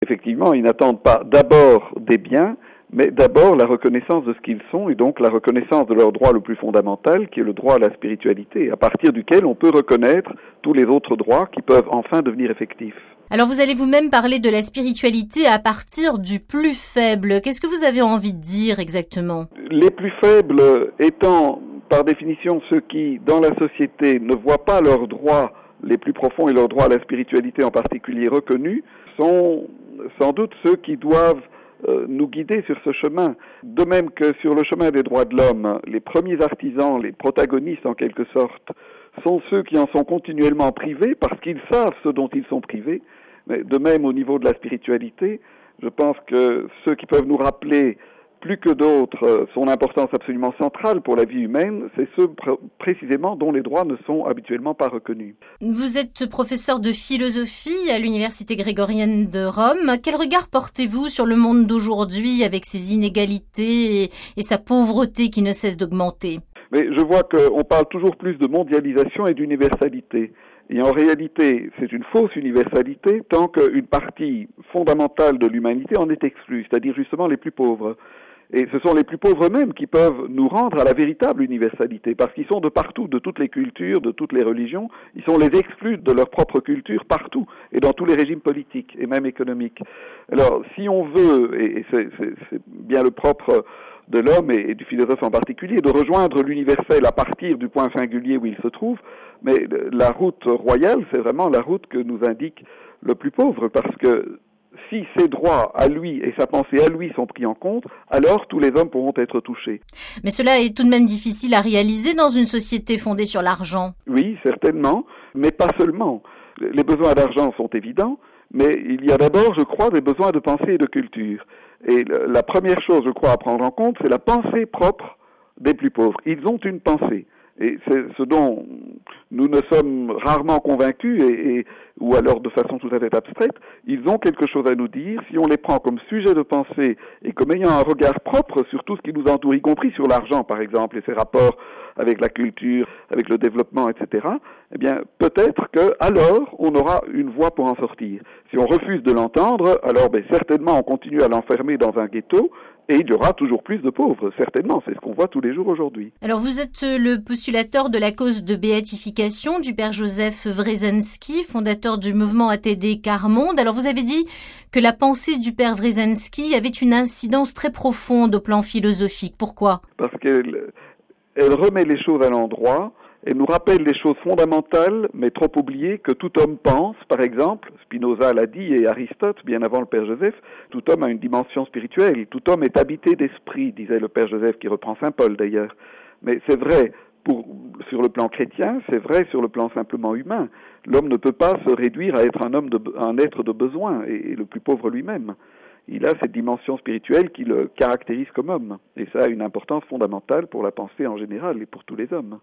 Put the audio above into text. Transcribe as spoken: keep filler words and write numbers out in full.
effectivement, ils n'attendent pas d'abord des biens, mais d'abord la reconnaissance de ce qu'ils sont et donc la reconnaissance de leur droit le plus fondamental, qui est le droit à la spiritualité, à partir duquel on peut reconnaître tous les autres droits qui peuvent enfin devenir effectifs. Alors vous allez vous-même parler de la spiritualité à partir du plus faible. Qu'est-ce que vous avez envie de dire exactement? Les plus faibles étant par définition ceux qui, dans la société, ne voient pas leurs droits les plus profonds et leurs droits à la spiritualité en particulier reconnus, sont sans doute ceux qui doivent euh, nous guider sur ce chemin. De même que sur le chemin des droits de l'homme, les premiers artisans, les protagonistes en quelque sorte, sont ceux qui en sont continuellement privés parce qu'ils savent ce dont ils sont privés. Mais de même au niveau de la spiritualité, je pense que ceux qui peuvent nous rappeler plus que d'autres son importance absolument centrale pour la vie humaine, c'est ceux pr- précisément dont les droits ne sont habituellement pas reconnus. Vous êtes professeur de philosophie à l'Université grégorienne de Rome. Quel regard portez-vous sur le monde d'aujourd'hui avec ses inégalités et, et sa pauvreté qui ne cesse d'augmenter? Mais je vois qu'on parle toujours plus de mondialisation et d'universalité. Et en réalité, c'est une fausse universalité tant qu'une partie fondamentale de l'humanité en est exclue, c'est-à-dire justement les plus pauvres. Et ce sont les plus pauvres mêmes qui peuvent nous rendre à la véritable universalité, parce qu'ils sont de partout, de toutes les cultures, de toutes les religions. Ils sont les exclus de leur propre culture partout, et dans tous les régimes politiques, et même économiques. Alors, si on veut, et c'est, c'est, c'est bien le propre de l'homme et du philosophe en particulier, de rejoindre l'universel à partir du point singulier où il se trouve, mais la route royale, c'est vraiment la route que nous indique le plus pauvre, parce que si ses droits à lui et sa pensée à lui sont pris en compte, alors tous les hommes pourront être touchés. Mais cela est tout de même difficile à réaliser dans une société fondée sur l'argent. Oui, certainement, mais pas seulement. Les besoins d'argent sont évidents, mais il y a d'abord, je crois, des besoins de pensée et de culture. Et la première chose, je crois, à prendre en compte, c'est la pensée propre des plus pauvres. Ils ont une pensée. Et c'est ce dont nous ne sommes rarement convaincus, et, et, ou alors de façon tout à fait abstraite. Ils ont quelque chose à nous dire. Si on les prend comme sujet de pensée et comme ayant un regard propre sur tout ce qui nous entoure, y compris sur l'argent, par exemple, et ses rapports avec la culture, avec le développement, et cetera, eh bien, peut-être que alors on aura une voie pour en sortir. Si on refuse de l'entendre, alors ben, certainement on continue à l'enfermer dans un ghetto, et il y aura toujours plus de pauvres, certainement. C'est ce qu'on voit tous les jours aujourd'hui. Alors vous êtes le postulateur de la cause de béatification du père Joseph Wresinski, fondateur du mouvement A T D Quart Monde. Alors vous avez dit que la pensée du père Wresinski avait une incidence très profonde au plan philosophique. Pourquoi? Parce qu'elle elle remet les choses à l'endroit. Elle nous rappelle les choses fondamentales, mais trop oubliées, que tout homme pense. Par exemple, Spinoza l'a dit, et Aristote, bien avant le Père Joseph, tout homme a une dimension spirituelle. Tout homme est habité d'esprit, disait le Père Joseph, qui reprend saint Paul d'ailleurs. Mais c'est vrai pour, sur le plan chrétien, c'est vrai sur le plan simplement humain. L'homme ne peut pas se réduire à être un homme, de, un être de besoin, et, et le plus pauvre lui-même. Il a cette dimension spirituelle qui le caractérise comme homme. Et ça a une importance fondamentale pour la pensée en général et pour tous les hommes.